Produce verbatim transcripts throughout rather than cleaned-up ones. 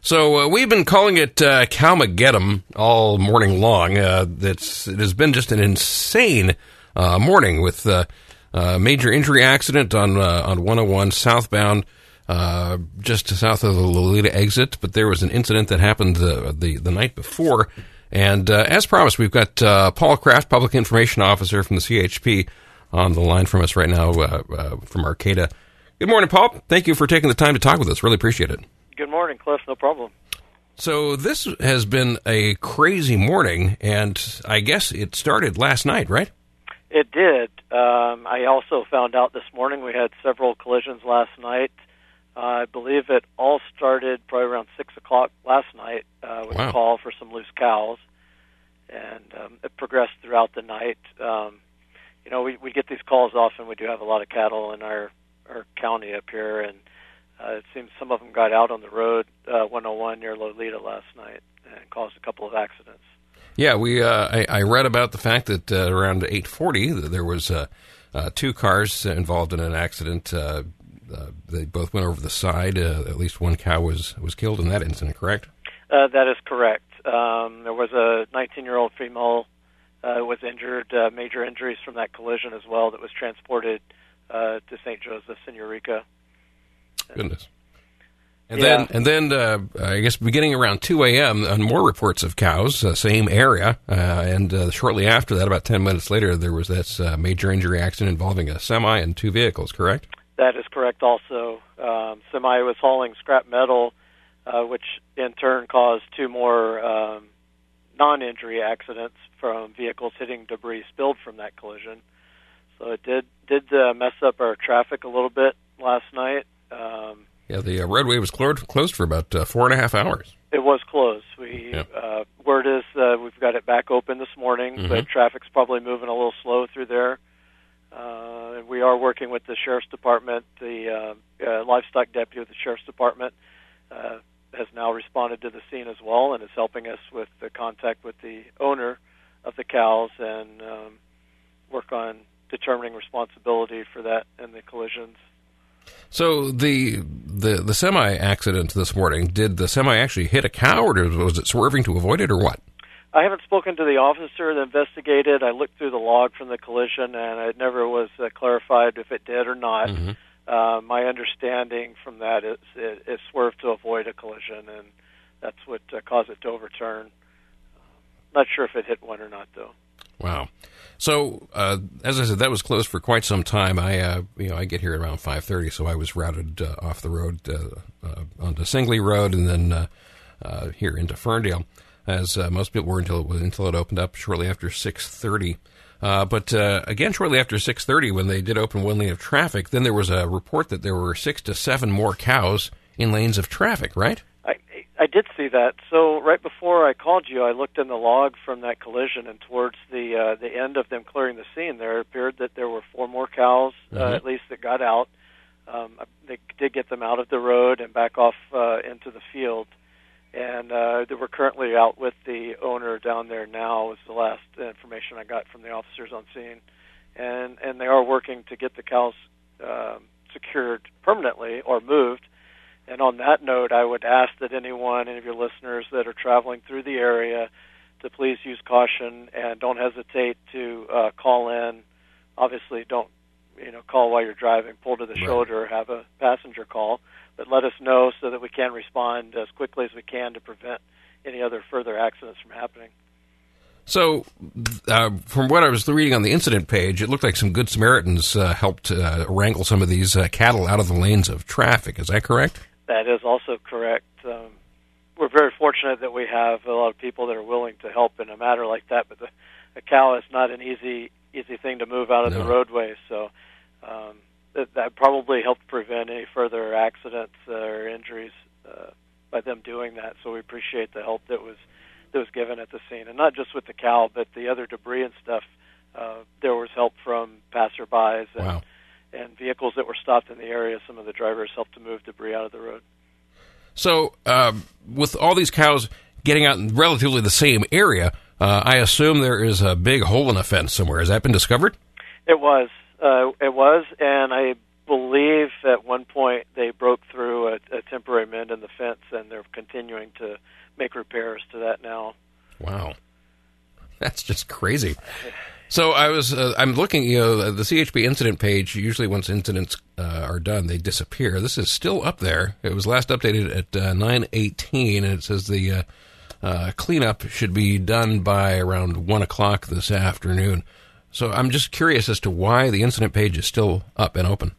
So uh, we've been calling it uh, Calmageddon all morning long. Uh, it's, it has been just an insane uh, morning with uh, a major injury accident on uh, on one oh one southbound, uh, just south of the Loleta exit. But there was an incident that happened uh, the the night before. And uh, as promised, we've got uh, Paul Kraft, Public Information Officer from the C H P, on the line from us right now uh, uh, from Arcata. Good morning, Paul. Thank you for taking the time to talk with us. Really appreciate it. Good morning, Cliff. No problem. So this has been a crazy morning, and I guess it started last night, right? It did. Um, I also found out this morning we had several collisions last night. Uh, I believe it all started probably around six o'clock last night uh, with Wow. a call for some loose cows, and um, it progressed throughout the night. Um, you know, we, we get these calls often. We do have a lot of cattle in our, our county up here, and Uh, it seems some of them got out on the road, uh, one oh one near Loleta last night, and caused a couple of accidents. Yeah, we. Uh, I, I read about the fact that uh, around eight forty there was uh, uh, two cars involved in an accident. Uh, uh, they both went over the side. Uh, at least one cow was, was killed in that incident, correct? Uh, that is correct. Um, there was a nineteen-year-old female uh, was injured, uh, major injuries from that collision as well, that was transported uh, to Saint Joseph's in Eureka. Goodness. And Yeah. then, and then, uh, I guess beginning around two a.m., on more reports of cows, uh, same area, uh, and uh, shortly after that, about ten minutes later, there was this uh, major injury accident involving a semi and two vehicles, correct? That is correct also. Um, semi was hauling scrap metal, uh, which in turn caused two more um, non-injury accidents from vehicles hitting debris spilled from that collision. So it did, did uh, mess up our traffic a little bit last night. Um, Yeah, the uh, roadway was closed, closed for about uh, four and a half hours. It was closed. We Yeah. uh, word is uh, we've got it back open this morning, Mhm. but traffic's probably moving a little slow through there. Uh, and we are working with the sheriff's department. The uh, uh, livestock deputy with the sheriff's department uh, has now responded to the scene as well, and is helping us with the contact with the owner of the cows and um, work on determining responsibility for that and the collisions. So the the the semi accident this morning, did the semi actually hit a cow, or was it swerving to avoid it, or what? I haven't spoken to the officer that investigated. I looked through the log from the collision, and it never was uh, clarified if it did or not. Mm-hmm. Uh, my understanding from that is it, it swerved to avoid a collision, and that's what uh, caused it to overturn. Not sure if it hit one or not, though. Wow. So, uh, as I said, that was closed for quite some time. I, uh, you know, I get here at around five thirty, so I was routed uh, off the road uh, uh, onto Singley Road and then uh, uh, here into Ferndale, as uh, most people were until it, until it opened up shortly after six thirty. Uh, but uh, again, shortly after six thirty, when they did open one lane of traffic, then there was a report that there were six to seven more cows in lanes of traffic, right? I, I did see that. So right before I called you, I looked in the log from that collision, and towards the uh, the end of them clearing the scene, there appeared that there were four more cows, uh, Mhm. at least, that got out. Um, they did get them out of the road and back off uh, into the field, and uh, they were currently out with the owner down there now, was the last information I got from the officers on scene. And, and they are working to get the cows um, secured permanently or moved. And on that note, I would ask that anyone, any of your listeners that are traveling through the area, to please use caution and don't hesitate to uh, call in. Obviously, don't you know call while you're driving, pull to the Right. shoulder, or have a passenger call, but let us know so that we can respond as quickly as we can to prevent any other further accidents from happening. So, uh, from what I was reading on the incident page, it looked like some Good Samaritans uh, helped uh, wrangle some of these uh, cattle out of the lanes of traffic. Is that correct? That is also correct. Um, we're very fortunate that we have a lot of people that are willing to help in a matter like that, but the, a cow is not an easy easy thing to move out of No. the roadway, so um, that, that probably helped prevent any further accidents uh, or injuries uh, by them doing that, so we appreciate the help that was that was given at the scene. And not just with the cow, but the other debris and stuff. Uh, there was help from passerbys and Wow. and vehicles that were stopped in the area. Some of the drivers helped to move debris out of the road. So, um, with all these cows getting out in relatively the same area, uh, I assume there is a big hole in a fence somewhere. Has that been discovered? It was. Uh, it was, and I believe at one point they broke through a, a temporary mend in the fence, and they're continuing to make repairs to that now. Wow. That's just crazy. So I was, uh, I'm looking, you know, the C H P incident page, usually once incidents uh, are done, they disappear. This is still up there. It was last updated at uh, nine eighteen, and it says the uh, uh, cleanup should be done by around one o'clock this afternoon. So I'm just curious as to why the incident page is still up and open.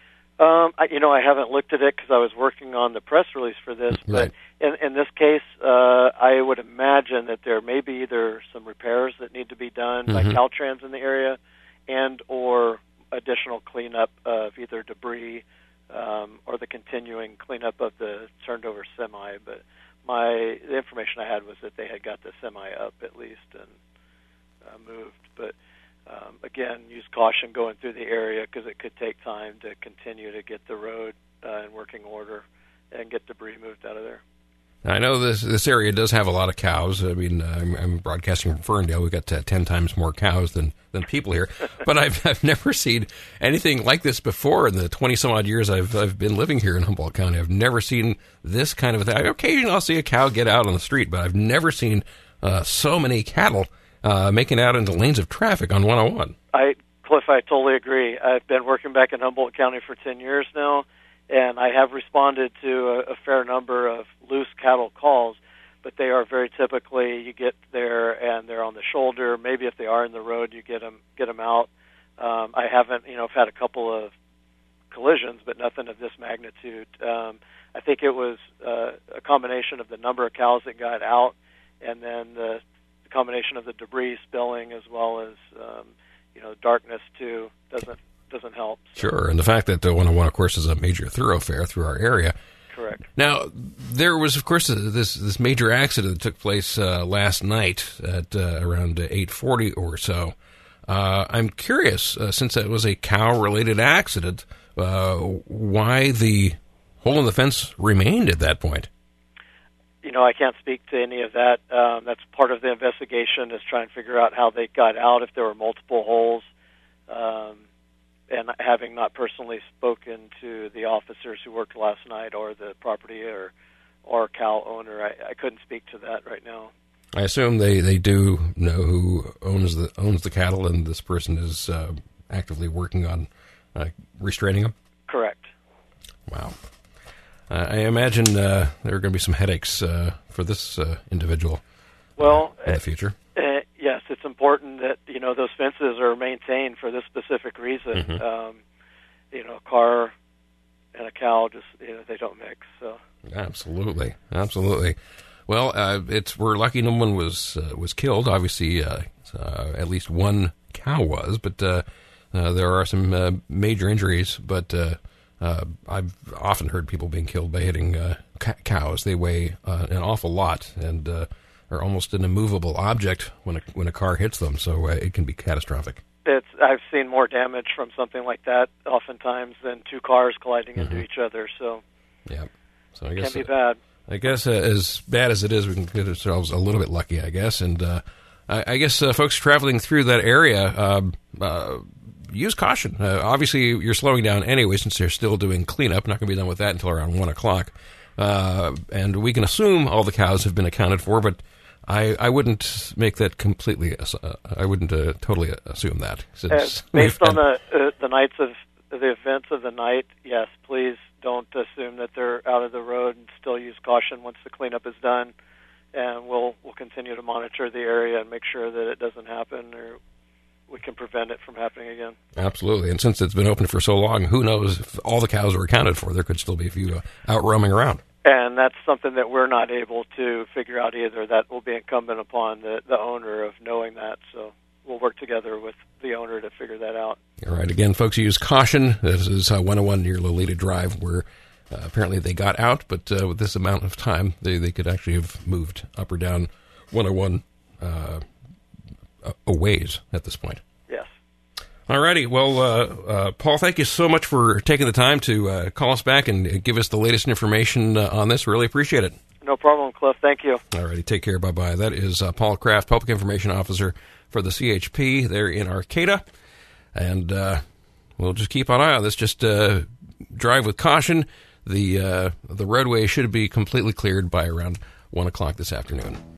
Um, I, you know, I haven't looked at it because I was working on the press release for this. Right. But in, in this case, uh, I would imagine that there may be either some repairs that need to be done mm-hmm. by Caltrans in the area, and or additional cleanup of either debris um, or the continuing cleanup of the turned over semi. But my the information I had was that they had got the semi up at least and uh, moved, but. Um, again, use caution going through the area because it could take time to continue to get the road uh, in working order and get debris moved out of there. I know this this area does have a lot of cows. I mean, I'm, I'm broadcasting from Ferndale. We've got uh, ten times more cows than, than people here. But I've I've never seen anything like this before in the twenty some odd years I've I've been living here in Humboldt County. I've never seen this kind of a thing. Occasionally I'll see a cow get out on the street, but I've never seen uh, so many cattle Uh, making out into lanes of traffic on one oh one. I, Cliff, I totally agree. I've been working back in Humboldt County for ten years now, and I have responded to a, a fair number of loose cattle calls, but they are very typically, you get there and they're on the shoulder. Maybe if they are in the road, you get them, get them out. Um, I haven't, you know, I've had a couple of collisions, but nothing of this magnitude. Um, I think it was uh, a combination of the number of cows that got out and then the combination of the debris spilling as well as um, you know darkness too doesn't doesn't help. So. Sure, and the fact that the one oh one, of course, is a major thoroughfare through our area. Correct. Now, there was, of course, this this major accident that took place uh, last night at uh, around eight forty or so. Uh, I'm curious, uh, since that was a cow-related accident, uh, why the hole in the fence remained at that point. You know, I can't speak to any of that. Um, that's part of the investigation, is trying to figure out how they got out, if there were multiple holes. Um, and having not personally spoken to the officers who worked last night or the property or or cow owner, I, I couldn't speak to that right now. I assume they, they do know who owns the owns the cattle, and this person is uh, actively working on uh, restraining them? Correct. Wow. Uh, I imagine uh, there are going to be some headaches uh, for this uh, individual well, uh, in the future. Uh, yes, it's important that, you know, those fences are maintained for this specific reason. Mm-hmm. Um, you know, a car and a cow, just, you know, they don't mix. So Absolutely. Absolutely. Well, uh, it's we're lucky no one was uh, was killed. Obviously, uh, uh, at least one cow was, but uh, uh, there are some uh, major injuries. But uh, uh, I've often heard people being killed by hitting uh, ca- cows. They weigh uh, an awful lot and uh, are almost an immovable object when a, when a car hits them. So uh, it can be catastrophic. It's I've seen more damage from something like that oftentimes than two cars colliding Mm-hmm. into each other. So yeah, so I it guess can be uh, bad. I guess uh, as bad as it is, we can get ourselves a little bit lucky, I guess. And uh, I, I guess uh, folks traveling through that area, uh, uh, use caution. Uh, obviously, you're slowing down anyway since they're still doing cleanup. Not going to be done with that until around one o'clock. Uh, and we can assume all the cows have been accounted for, but I, I wouldn't make that completely, uh, I wouldn't uh, totally assume that. Since Uh, based on the uh, the nights of the events of the night, yes, please don't assume that they're out of the road, and still use caution once the cleanup is done. And we'll we'll continue to monitor the area and make sure that it doesn't happen, or we can prevent it from happening again. Absolutely. And since it's been open for so long, who knows if all the cows are accounted for? There could still be a few uh, out roaming around. And that's something that we're not able to figure out either. That will be incumbent upon the, the owner of knowing that. So we'll work together with the owner to figure that out. All right. Again, folks, use caution. This is uh, one oh one near Lolita Drive, where uh, apparently they got out, but uh, with this amount of time, they, they could actually have moved up or down one oh one uh, a ways at this point. Yes. All righty. Well, uh, uh, Paul, thank you so much for taking the time to uh, call us back and give us the latest information uh, on this. Really appreciate it. No problem, Cliff. Thank you. All righty. Take care. Bye-bye. That is uh, Paul Kraft, Public Information Officer for the C H P there in Arcata. And uh, we'll just keep an eye on this. Just uh, drive with caution. The uh, the roadway should be completely cleared by around one o'clock this afternoon.